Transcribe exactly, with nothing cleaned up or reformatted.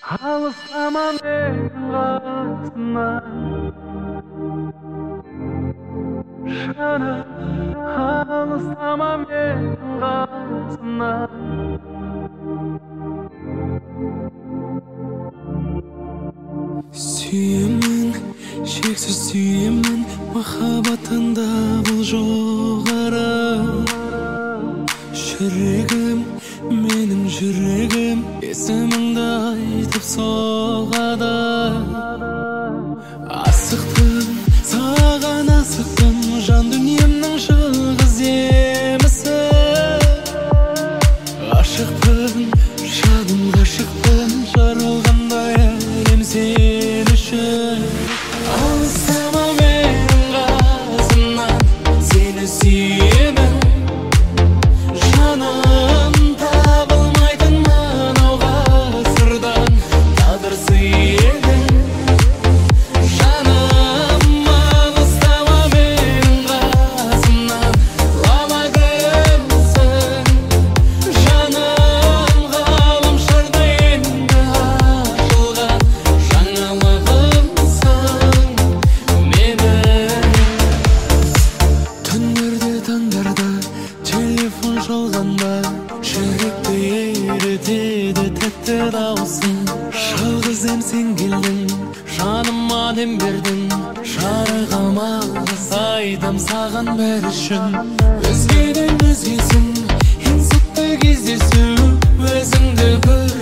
алыстама менің қасымнан жаным, алыстама менің қасымнан. Сүйемін, шексіз сүйемін, махаббатында бұл жоғары. Жүрегім, менің жүрегім, есіміңді айтып соғады. Асықтым, саған асықтым, жан дүниемнің жалғыз емісі. Ғашықпын, жаным ғашықпын, жаралғандай әлем сен үшін. Алыстама менің қасымнан, сені сүйемін. Жаным, табылмайтын мынау ғасырдан тағдыр сыйы. Жаным, алыстама менің қасымнан, лала гүлсің. Жаным, ғаламшарда енді ашылған жаңалығымсың менің. Түндерде таңдарда телефон шалғанда жүректі ерітеді тәтті дауысың. Жалғыз сен келдің, жаныма дем бердің. Жарығыма қыз айтам саған бәрі үшін. Өзгеден өзгесің, ең сәтті кездесу. Өзіңді көр